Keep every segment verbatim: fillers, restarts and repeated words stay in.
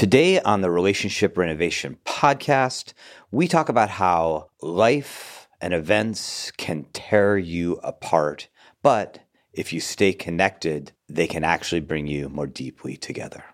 Today on the Relationship Renovation Podcast, we talk about how life and events can tear you apart, but if you stay connected, they can actually bring you more deeply together.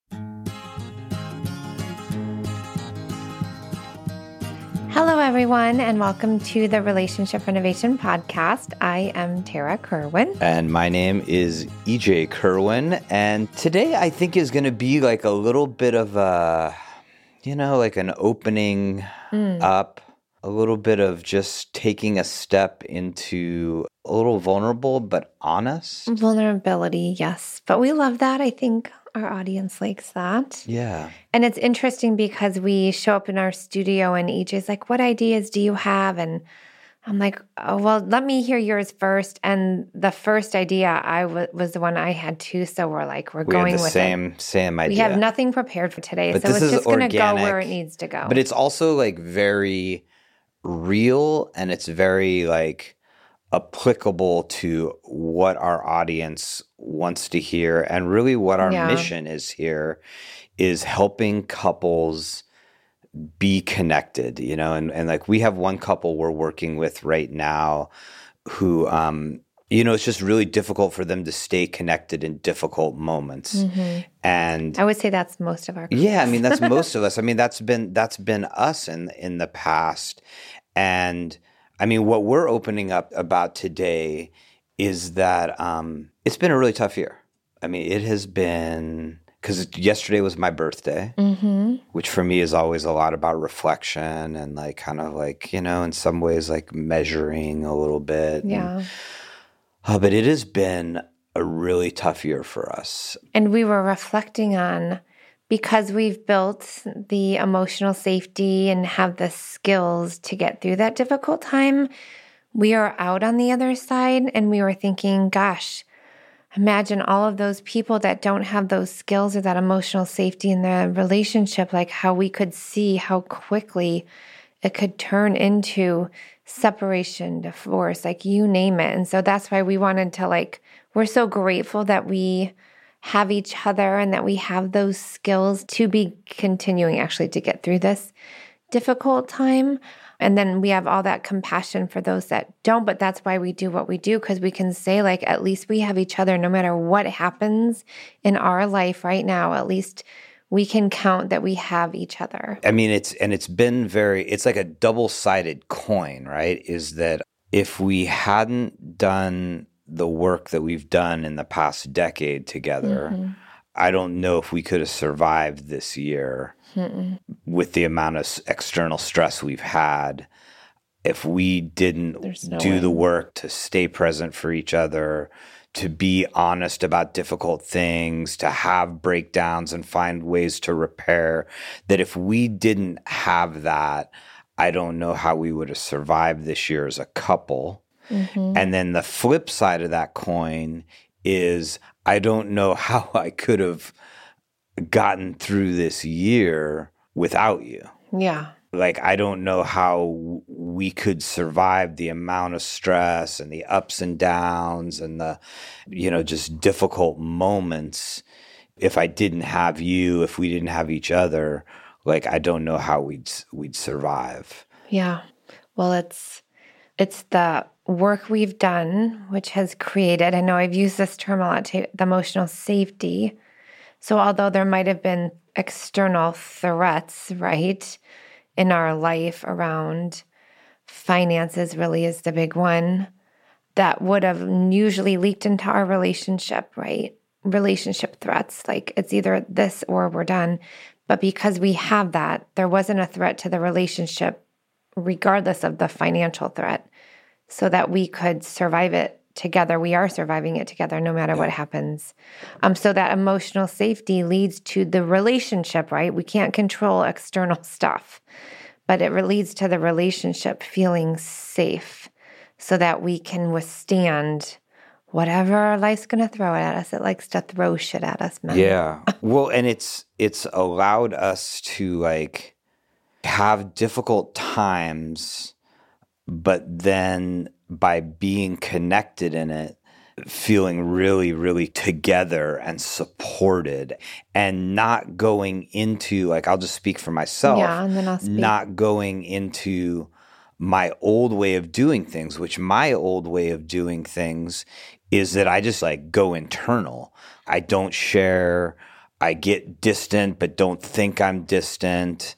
Hello, everyone, and welcome to the Relationship Renovation Podcast. I am Tara Kerwin. And my name is E J Kerwin. And today I think is going to be like a little bit of a, you know, like an opening mm. up, a little bit of just taking a step into a little vulnerable but honest. Vulnerability, yes. But we love that. I think our audience likes that. Yeah. And it's interesting because we show up in our studio and E J's like, what ideas do you have? And I'm like, oh, well, let me hear yours first. And the first idea I w- was the one I had too. So we're like, we're we going have the with same, it. Same idea. We have nothing prepared for today. But so this it's is just going to go organic, where it needs to go. But it's also like very real and it's very like applicable to what our audience wants to hear. And really what our yeah. mission is here is helping couples be connected, you know, and, and like we have one couple we're working with right now who, um, you know, it's just really difficult for them to stay connected in difficult moments. Mm-hmm. And I would say that's most of our couples. Yeah, I mean, that's most of us. I mean, that's been that's been us in in the past. And I mean, what we're opening up about today is that um, it's been a really tough year. I mean, it has been, because yesterday was my birthday, mm-hmm. which for me is always a lot about reflection and like kind of like, you know, in some ways like measuring a little bit. Yeah. And, uh, but it has been a really tough year for us. And we were reflecting on, because we've built the emotional safety and have the skills to get through that difficult time, we are out on the other side and we were thinking, gosh, imagine all of those people that don't have those skills or that emotional safety in their relationship, like how we could see how quickly it could turn into separation, divorce, like you name it. And so that's why we wanted to like, we're so grateful that we have each other and that we have those skills to be continuing actually to get through this difficult time. And then we have all that compassion for those that don't, but that's why we do what we do, because we can say like, at least we have each other no matter what happens in our life right now, at least we can count that we have each other. I mean, it's, and it's been very, it's like a double-sided coin, right? Is that if we hadn't done the work that we've done in the past decade together, mm-hmm. I don't know if we could have survived this year Mm-mm. with the amount of external stress we've had. If we didn't no do way. the work to stay present for each other, to be honest about difficult things, to have breakdowns and find ways to repair, that if we didn't have that, I don't know how we would have survived this year as a couple. Mm-hmm. And then the flip side of that coin is I don't know how I could have gotten through this year without you. Yeah. Like, I don't know how we could survive the amount of stress and the ups and downs and the, you know, just difficult moments if I didn't have you, if we didn't have each other. Like, I don't know how we'd we'd survive. Yeah. Well, it's it's the work we've done, which has created, I know I've used this term a lot too, the emotional safety. So although there might have been external threats, right, in our life around finances really is the big one that would have usually leaked into our relationship, right? Relationship threats, like it's either this or we're done. But because we have that, there wasn't a threat to the relationship regardless of the financial threat, so that we could survive it together. We are surviving it together no matter what happens. Um, so that emotional safety leads to the relationship, right? We can't control external stuff, but it leads to the relationship feeling safe so that we can withstand whatever life's going to throw at us. It likes to throw shit at us, man. Yeah. Well, and it's it's allowed us to like have difficult times, but then by being connected in it, feeling really, really together and supported, and not going into, like, I'll just speak for myself, Yeah, and then I'll speak. Not going into my old way of doing things, which my old way of doing things is that I just like go internal. I don't share. I get distant, but don't think I'm distant.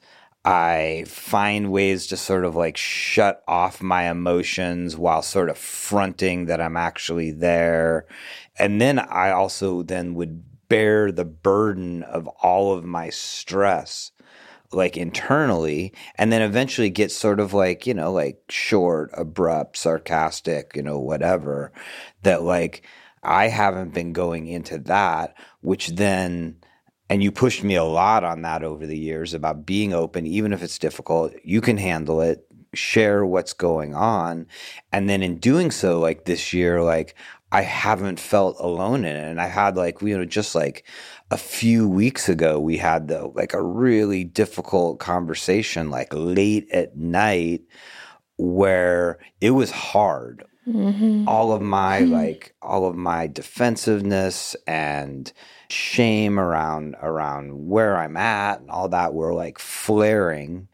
I find ways to sort of like shut off my emotions while sort of fronting that I'm actually there. And then I also then would bear the burden of all of my stress like internally, and then eventually get sort of like, you know, like short, abrupt, sarcastic, you know, whatever, that like I haven't been going into that, which then, and you pushed me a lot on that over the years about being open, even if it's difficult, you can handle it, share what's going on. And then in doing so, like this year, like I haven't felt alone in it. And I had like, you know, just like a few weeks ago, we had the, like a really difficult conversation, like late at night, where it was hard. Mm-hmm. All of my like all of my defensiveness and shame around around where I'm at and all that were like flaring,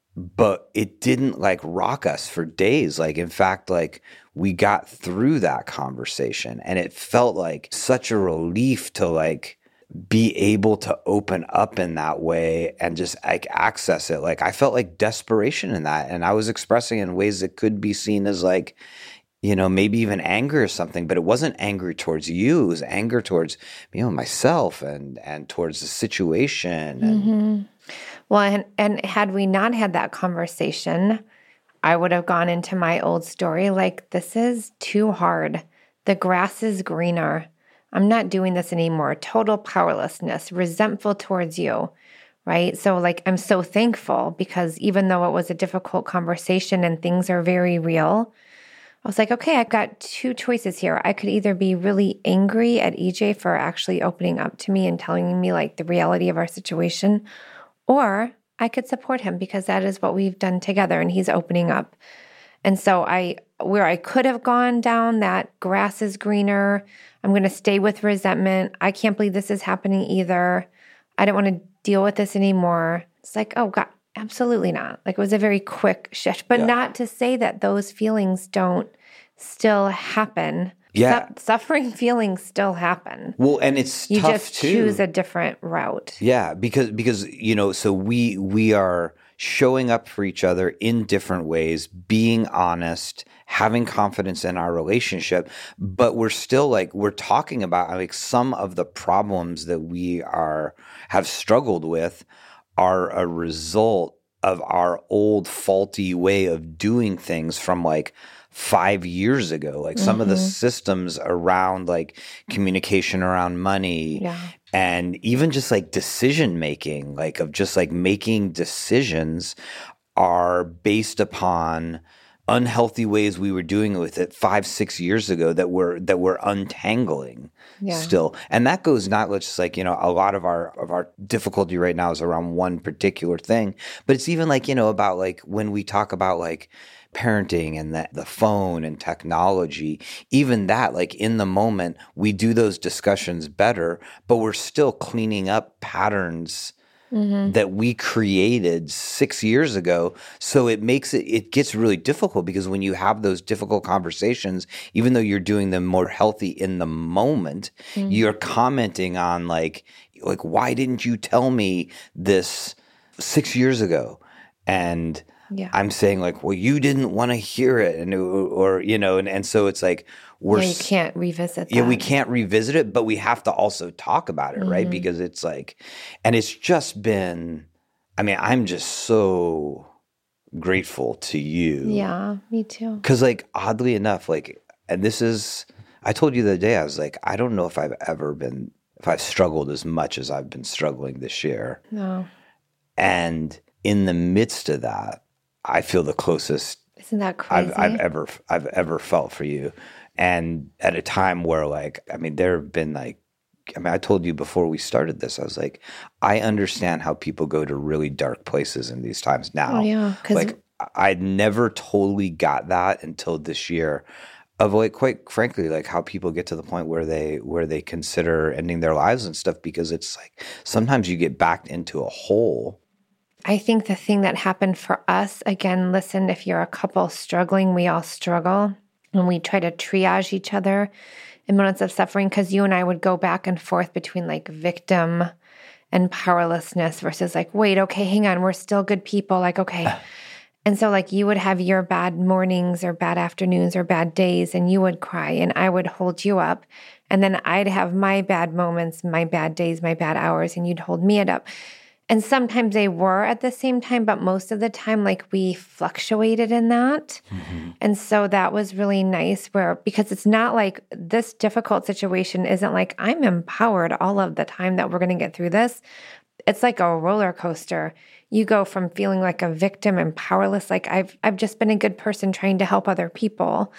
but it didn't like rock us for days. Like, in fact, like we got through that conversation, and it felt like such a relief to like be able to open up in that way and just like access it. Like I felt like desperation in that, and I was expressing in ways that could be seen as like, you know, maybe even anger or something, but it wasn't anger towards you. It was anger towards, you know, myself and, and towards the situation. And mm-hmm. Well, and, and had we not had that conversation, I would have gone into my old story like, this is too hard. The grass is greener. I'm not doing this anymore. Total powerlessness, resentful towards you, right? So like, I'm so thankful because even though it was a difficult conversation and things are very real, I was like, okay, I've got two choices here. I could either be really angry at E J for actually opening up to me and telling me like the reality of our situation, or I could support him because that is what we've done together and he's opening up. And so I, where I could have gone down that grass is greener, I'm going to stay with resentment. I can't believe this is happening either. I don't want to deal with this anymore. It's like, oh God, absolutely not. Like it was a very quick shift, but yeah. Not to say that those feelings don't still happen. Yeah. Su- suffering feelings still happen. Well, and it's you tough just too. choose a different route. Yeah, because because you know, so we we are showing up for each other in different ways, being honest, having confidence in our relationship, but we're still like we're talking about like some of the problems that we are have struggled with are a result of our old faulty way of doing things from like five years ago, like some mm-hmm. of the systems around like communication around money yeah. and even just like decision making, like of just like making decisions are based upon unhealthy ways we were doing with it five, six years ago that we're that we're untangling yeah. still. And that goes not just like, you know, a lot of our of our difficulty right now is around one particular thing, but it's even like, you know, about like when we talk about like parenting and the, the phone and technology, even that, like in the moment, we do those discussions better, but we're still cleaning up patterns mm-hmm. that we created six years ago. So it makes it, it gets really difficult because when you have those difficult conversations, even though you're doing them more healthy in the moment, mm-hmm. you're commenting on like, like, why didn't you tell me this six years ago? And yeah. I'm saying like, well, you didn't want to hear it. And, or, you know, and, and so it's like, we're, yeah, you can't revisit that. Yeah, we can't revisit it, but we have to also talk about it, mm-hmm. right? Because it's like, and it's just been, I mean, I'm just so grateful to you. Yeah, me too. Because like, oddly enough, like, and this is, I told you the other day, I was like, I don't know if I've ever been, if I've struggled as much as I've been struggling this year. No. And in the midst of that, I feel the closest Isn't that crazy? I've, I've ever I've ever felt for you. And at a time where like, I mean, there have been like, I mean, I told you before we started this, I was like, I understand how people go to really dark places in these times now. Oh, yeah. Like I never totally got that until this year of like, quite frankly, like how people get to the point where they where they consider ending their lives and stuff, because it's like sometimes you get backed into a hole. I think the thing that happened for us, again, listen, if you're a couple struggling, we all struggle, and we try to triage each other in moments of suffering, because you and I would go back and forth between like victim and powerlessness versus like, wait, okay, hang on, we're still good people. Like, okay. And so like you would have your bad mornings or bad afternoons or bad days, and you would cry and I would hold you up. And then I'd have my bad moments, my bad days, my bad hours, and you'd hold me up. And sometimes they were at the same time, but most of the time, like we fluctuated in that. Mm-hmm. And so that was really nice where, because it's not like this difficult situation isn't like I'm empowered all of the time that we're going to get through this. It's like a roller coaster. You go from feeling like a victim and powerless, like I've I've just been a good person trying to help other people,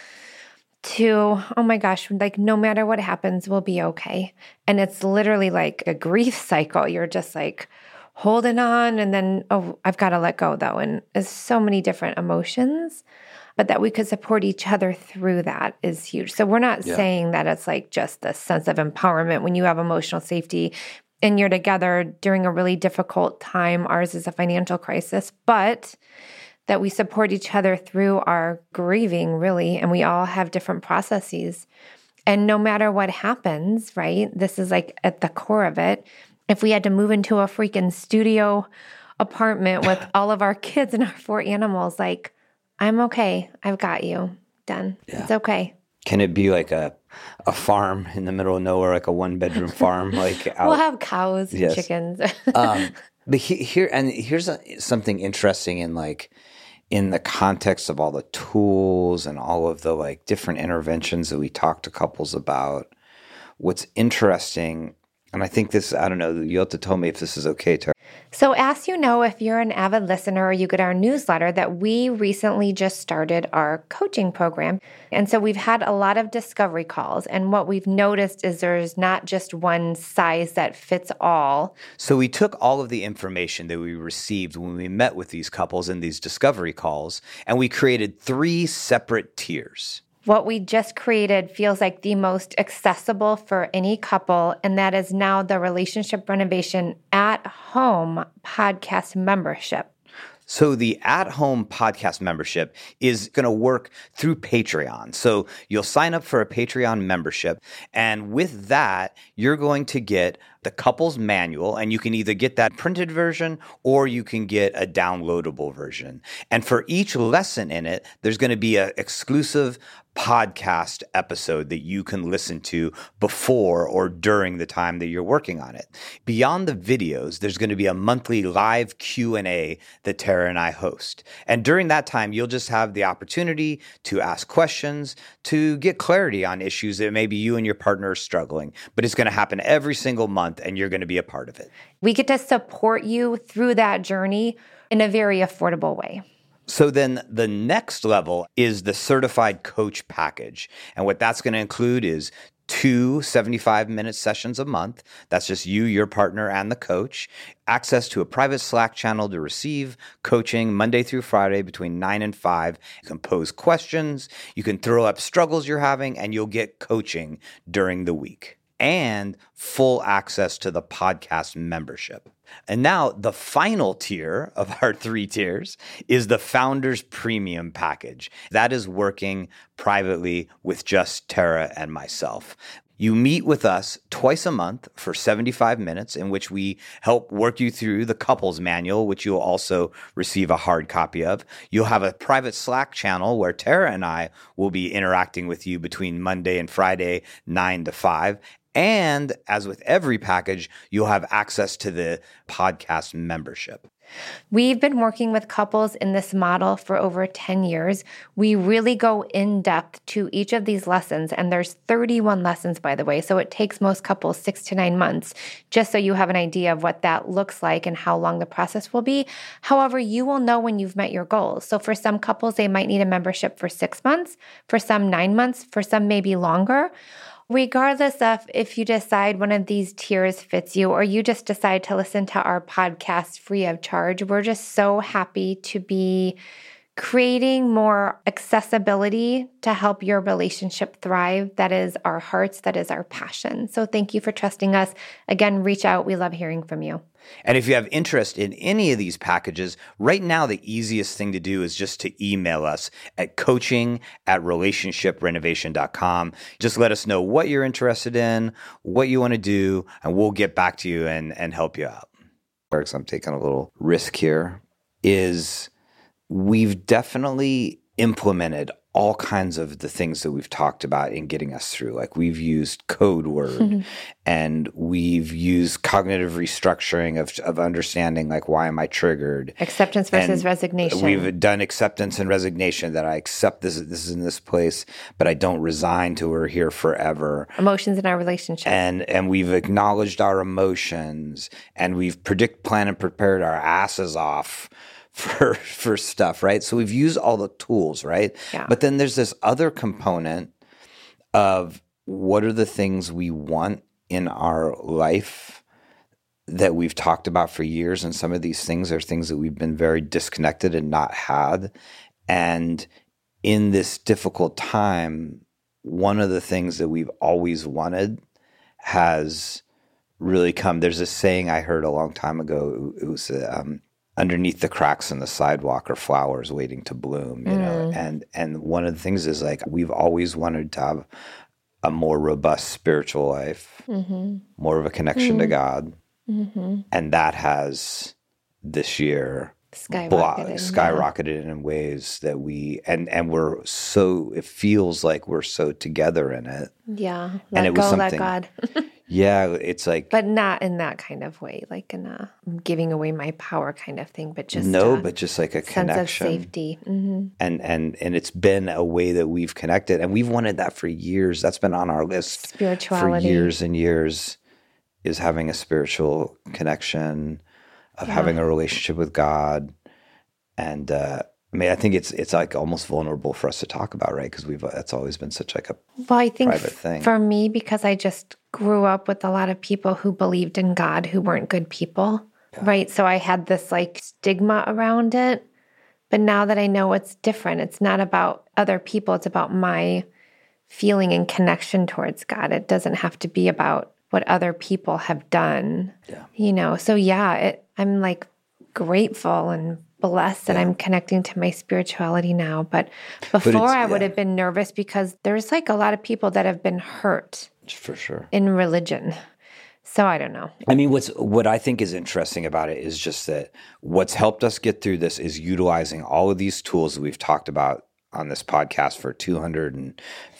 to, oh my gosh, like no matter what happens, we'll be okay. And it's literally like a grief cycle. You're just like holding on, and then, oh, I've got to let go though. And there's so many different emotions, but that we could support each other through that is huge. So we're not yeah. saying that it's like just this sense of empowerment when you have emotional safety and you're together during a really difficult time. Ours is a financial crisis, but that we support each other through our grieving, really, and we all have different processes. And no matter what happens, right, this is like at the core of it. If we had to move into a freaking studio apartment with all of our kids and our four animals, like, I'm okay. I've got you. Done. Yeah. It's okay. Can it be like a a farm in the middle of nowhere, like a one bedroom farm? Like out? We'll have cows and yes. chickens. um, but he, here and here's a, something interesting in like in the context of all the tools and all of the like different interventions that we talk to couples about. What's interesting, and I think this, I don't know, you'll have to tell me if this is okay, Tara. So as you know, if you're an avid listener or you get our newsletter, that we recently just started our coaching program. And so we've had a lot of discovery calls. And what we've noticed is there's not just one size that fits all. So we took all of the information that we received when we met with these couples in these discovery calls, and we created three separate tiers. What we just created feels like the most accessible for any couple, and that is now the Relationship Renovation at Home podcast membership. So the at-home podcast membership is going to work through Patreon. So you'll sign up for a Patreon membership, and with that, you're going to get the couple's manual, and you can either get that printed version or you can get a downloadable version. And for each lesson in it, there's going to be an exclusive podcast episode that you can listen to before or during the time that you're working on it. Beyond the videos, there's going to be a monthly live Q and A that Tara and I host. And during that time, you'll just have the opportunity to ask questions, to get clarity on issues that maybe you and your partner are struggling. But it's going to happen every single month, and you're going to be a part of it. We get to support you through that journey in a very affordable way. So then the next level is the certified coach package. And what that's going to include is two seventy-five minute sessions a month. That's just you, your partner, and the coach. Access to a private Slack channel to receive coaching Monday through Friday between nine and five. You can pose questions. You can throw up struggles you're having, and you'll get coaching during the week. And full access to the podcast membership. And now the final tier of our three tiers is the Founders Premium package. That is working privately with just Tara and myself. You meet with us twice a month for seventy-five minutes, in which we help work you through the couples manual, which you'll also receive a hard copy of. You'll have a private Slack channel where Tara and I will be interacting with you between Monday and Friday, nine to five. And as with every package, you'll have access to the podcast membership. We've been working with couples in this model for over ten years. We really go in depth to each of these lessons, and there's thirty-one lessons, by the way, so it takes most couples six to nine months, just so you have an idea of what that looks like and how long the process will be. However, you will know when you've met your goals. So for some couples, they might need a membership for six months, for some nine months, for some maybe longer. Regardless of if you decide one of these tiers fits you or you just decide to listen to our podcast free of charge, we're just so happy to be creating more accessibility to help your relationship thrive. That is our hearts. That is our passion. So thank you for trusting us. Again, reach out. We love hearing from you. And if you have interest in any of these packages, right now the easiest thing to do is just to email us at coaching at relationship renovation dot com. Just let us know what you're interested in, what you want to do, and we'll get back to you and, and help you out. I'm taking a little risk here, is we've definitely implemented all kinds of the things that we've talked about in getting us through. Like we've used code word mm-hmm. and we've used cognitive restructuring of, of understanding, like, why am I triggered? Acceptance versus and resignation. We've done acceptance and resignation, that I accept this, this is in this place, but I don't resign to we're here forever. Emotions in our relationship. And, and we've acknowledged our emotions, and we've predict, planned, and prepared our asses off for for stuff, right? So we've used all the tools, right? Yeah. But then there's this other component of what are the things we want in our life that we've talked about for years, and some of these things are things that we've been very disconnected and not had. And in this difficult time, one of the things that we've always wanted has really come. There's a saying I heard a long time ago. It was um, underneath the cracks in the sidewalk are flowers waiting to bloom, you know? Mm. And, and one of the things is, like, we've always wanted to have a more robust spiritual life, mm-hmm. more of a connection mm-hmm. to God. Mm-hmm. And that has this year skyrocketed, blo- skyrocketed yeah. in ways that we, and, and we're so, it feels like we're so together in it. Yeah. and Let it was go, something, let God. Yeah, it's like, but not in that kind of way, like in a giving away my power kind of thing, but just no, a but just like a sense connection, of safety, mm-hmm. and and and it's been a way that we've connected, and we've wanted that for years. That's been on our list spirituality for years and years. Is having a spiritual connection, of yeah. having a relationship with God, and uh, I mean, I think it's it's like almost vulnerable for us to talk about, right? Because we've that's always been such like a well, I think private thing for me, because I just grew up with a lot of people who believed in God who weren't good people, yeah. right? So I had this like stigma around it. But now that I know it's different, it's not about other people, it's about my feeling and connection towards God. It doesn't have to be about what other people have done, yeah. you know? So yeah, it, I'm like grateful and blessed that yeah. I'm connecting to my spirituality now. But before but I yeah. would have been nervous because there's like a lot of people that have been hurt. For sure. In religion. So I don't know. I mean, what's what I think is interesting about it is just that what's helped us get through this is utilizing all of these tools that we've talked about on this podcast for two hundred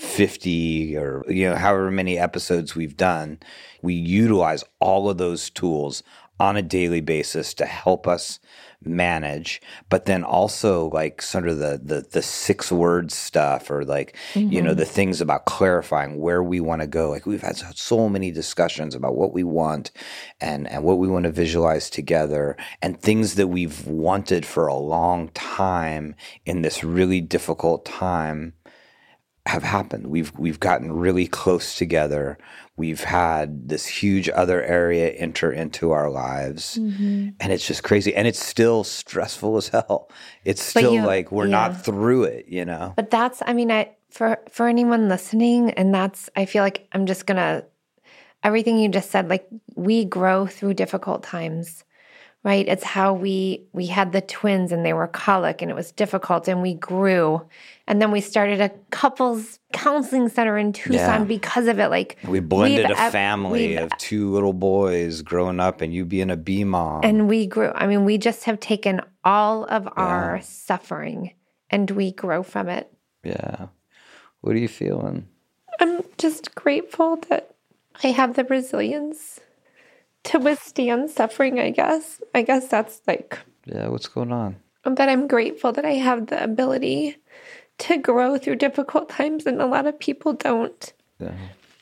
fifty or, you know, however many episodes we've done. We utilize all of those tools on a daily basis to help us manage, but then also like sort of the the, the six word stuff, or like, mm-hmm. you know, the things about clarifying where we want to go. Like we've had so many discussions about what we want and, and what we want to visualize together, and things that we've wanted for a long time in this really difficult time have happened. We've we've gotten really close together. We've had this huge other area enter into our lives, mm-hmm. and it's just crazy. And it's still stressful as hell. It's still you, like we're yeah. not through it, you know? But that's, I mean, I for, for anyone listening, and that's, I feel like I'm just going to, everything you just said, like we grow through difficult times, right? It's how we, we had the twins and they were colic and it was difficult and we grew. And then we started a couples counseling center in Tucson yeah. because of it. Like we blended a family of two little boys growing up and you being a bee mom. And we grew. I mean, we just have taken all of yeah. our suffering and we grow from it. Yeah. What are you feeling? I'm just grateful that I have the resilience to withstand suffering, I guess. I guess that's like... Yeah, what's going on? That I'm grateful that I have the ability to grow through difficult times, and a lot of people don't. Yeah.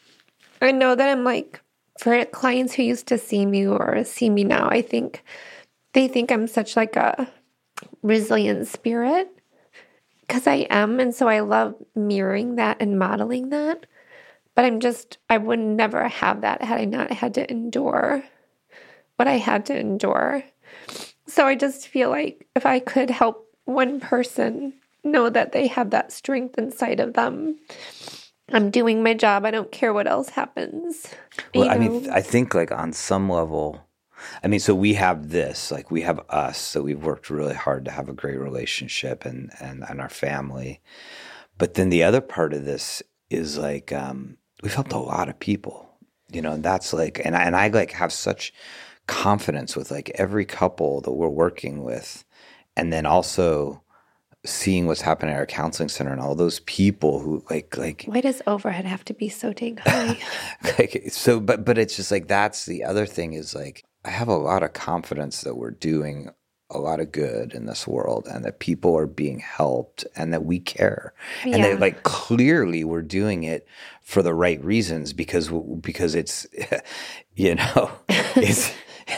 I know that I'm like, for clients who used to see me or see me now, I think they think I'm such like a resilient spirit, because I am, and so I love mirroring that and modeling that. But I'm just, I would never have that had I not had to endure what I had to endure. So I just feel like if I could help one person know that they have that strength inside of them. I'm doing my job. I don't care what else happens. Well, you I know? mean, I think like on some level, I mean, so we have this, like we have us, that we've worked really hard to have a great relationship and, and, and our family. But then the other part of this is like, um, we've helped a lot of people, you know, and that's like, and I, and I like have such confidence with like every couple that we're working with. And then also seeing what's happening at our counseling center and all those people who like, like, why does overhead have to be so dang high? like, so, but, but it's just like, that's the other thing is like, I have a lot of confidence that we're doing a lot of good in this world and that people are being helped and that we care. Yeah. And that like clearly we're doing it for the right reasons because, because it's, you know, it's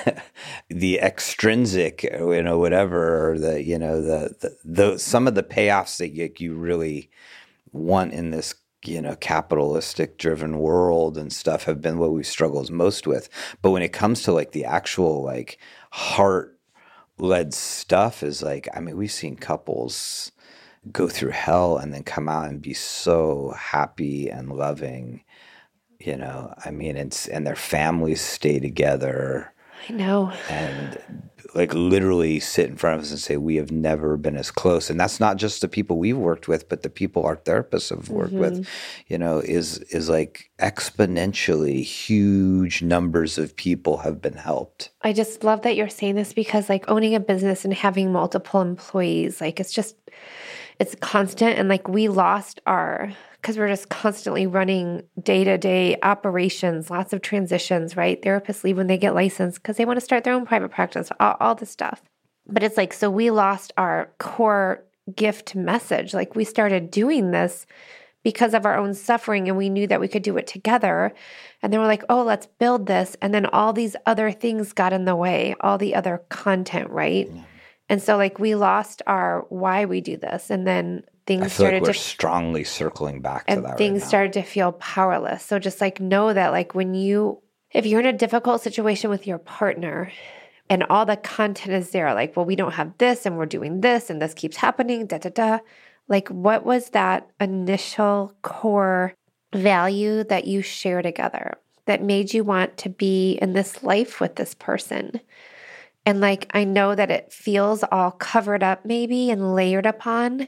the extrinsic, you know, whatever, or the, you know, the, the, the some of the payoffs that you, you really want in this, you know, capitalistic driven world and stuff have been what we struggled most with. But when it comes to like the actual like heart led stuff is like, I mean, we've seen couples go through hell and then come out and be so happy and loving, you know, I mean, it's, and their families stay together. I know. And like literally sit in front of us and say, we have never been as close. And that's not just the people we've worked with, but the people our therapists have worked mm-hmm. with, you know, is, is like exponentially huge numbers of people have been helped. I just love that you're saying this because like owning a business and having multiple employees, like it's just, it's constant. And like we lost our, because we're just constantly running day-to-day operations, lots of transitions, right? Therapists leave when they get licensed because they want to start their own private practice, all, all this stuff. But it's like, so we lost our core gift message. Like we started doing this because of our own suffering and we knew that we could do it together. And then we're like, oh, let's build this. And then all these other things got in the way, all the other content, right? Yeah. And so like we lost our why we do this. And then things I feel started like we're to strongly circling back to and that things right now. started to feel powerless. So just like know that like when you, if you're in a difficult situation with your partner and all the content is there, like, well, we don't have this and we're doing this and this keeps happening, da, da, da. Like what was that initial core value that you share together that made you want to be in this life with this person? And like, I know that it feels all covered up maybe and layered upon,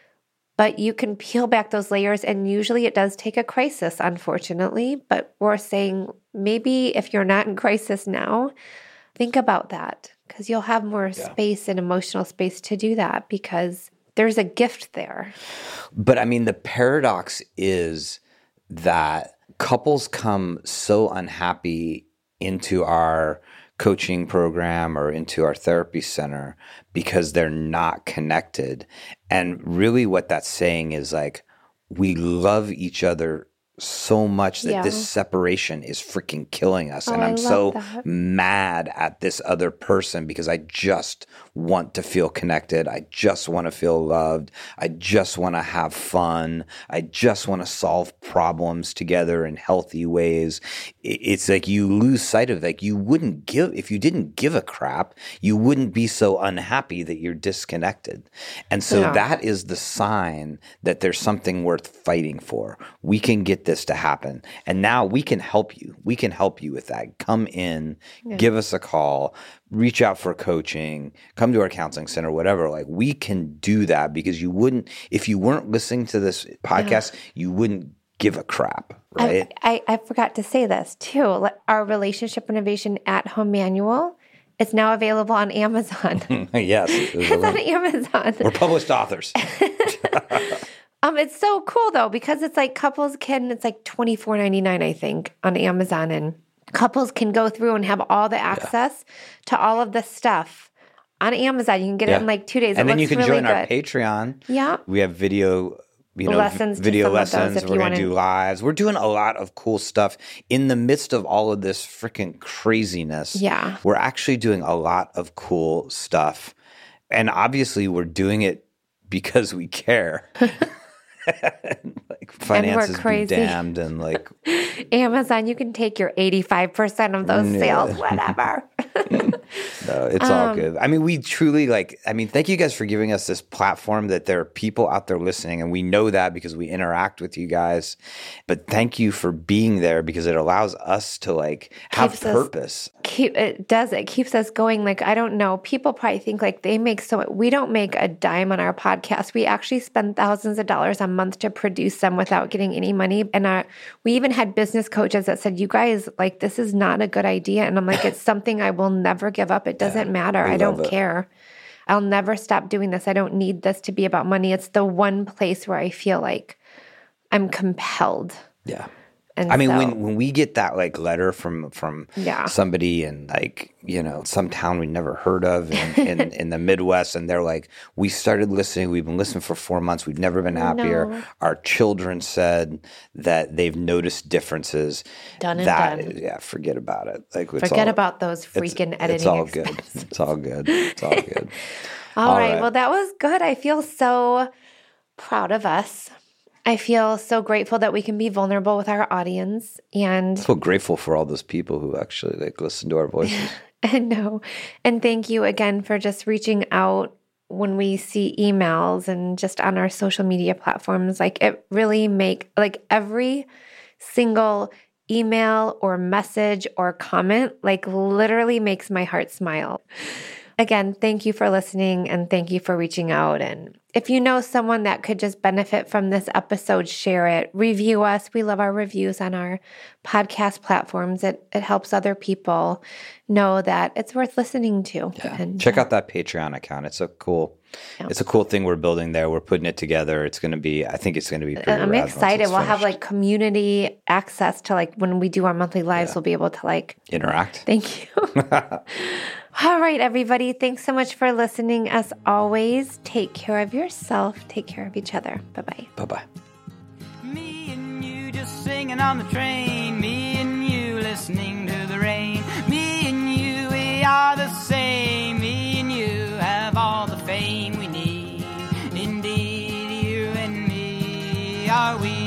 but you can peel back those layers and usually it does take a crisis, unfortunately. But we're saying maybe if you're not in crisis now, think about that because you'll have more yeah. space and emotional space to do that because there's a gift there. But I mean, the paradox is that couples come so unhappy into our coaching program or into our therapy center because they're not connected. And really what that's saying is like, we love each other so much that yeah. this separation is freaking killing us. Oh, and I'm I so that. mad at this other person because I just want to feel connected. I just want to feel loved. I just want to have fun. I just want to solve problems together in healthy ways. It's like you lose sight of like you wouldn't give, if you didn't give a crap, you wouldn't be so unhappy that you're disconnected. And so yeah. that is the sign that there's something worth fighting for. We can get this to happen. And now we can help you. We can help you with that. Come in, yeah. give us a call, reach out for coaching, come to our counseling center, whatever. Like we can do that because you wouldn't, if you weren't listening to this podcast, yeah. you wouldn't give a crap, right? I, I, I forgot to say this too. Our relationship renovation at home manual is now available on Amazon. Yes. It's on Amazon. We're published authors. Um, it's so cool though, because it's like couples can, it's like twenty-four ninety-nine, I think, on Amazon. And couples can go through and have all the access yeah. to all of the stuff on Amazon. You can get yeah. it in like two days. And it then you can really join good. our Patreon. Yeah. We have video, you know, lessons video lessons. We're going wanna... to do lives. We're doing a lot of cool stuff in the midst of all of this freaking craziness. Yeah. We're actually doing a lot of cool stuff. And obviously we're doing it because we care. Like finances be damned and like Amazon, you can take your eighty-five percent of those yeah. sales, whatever. No, it's Um, all good. I mean, we truly like, I mean, thank you guys for giving us this platform that there are people out there listening, and we know that because we interact with you guys. But thank you for being there because it allows us to like have Keeps us- purpose. Keep it does it keeps us going. Like, I don't know, people probably think like they make so we don't make a dime on our podcast. We actually spend thousands of dollars a month to produce them without getting any money. And our, we even had business coaches that said, you guys, like, this is not a good idea. And I'm like, it's something I will never give up. It doesn't Yeah, matter. we I don't love it. care. I'll never stop doing this. I don't need this to be about money. It's the one place where I feel like I'm compelled. Yeah. And I mean, so, when, when we get that like letter from from Yeah. somebody in like, you know, some town we never heard of in, in, in the Midwest, and they're like, we started listening, we've been listening for four months, we've never been happier. No. Our children said that they've noticed differences. Done and that, done. Yeah, forget about it. Like, it's forget all, about those freaking it's, editing It's all expenses. good. It's all good. It's all good. All, All right. right. Well, that was good. I feel so proud of us. I feel so grateful that we can be vulnerable with our audience. And I'm so grateful for all those people who actually like listen to our voices. and no, and thank you again for just reaching out when we see emails and just on our social media platforms. Like, it really make like every single email or message or comment like literally makes my heart smile. Again, thank you for listening and thank you for reaching out. And if you know someone that could just benefit from this episode, share it, review us. We love our reviews on our podcast platforms. It it helps other people know that it's worth listening to. Yeah. And, Check out that Patreon account. It's a cool, Yeah. it's a cool thing we're building there. We're putting it together. It's going to be, I think it's going to be pretty I'm rad once excited. it's We'll have finished. like community access to like when we do our monthly lives, Yeah. we'll be able to like, Interact. thank you. All right, everybody. Thanks so much for listening. As always, take care of yourself. Take care of each other. Bye-bye. Bye-bye. Me and you just singing on the train. Me and you listening to the rain. Me and you, we are the same. Me and you have all the fame we need. Indeed, you and me are we.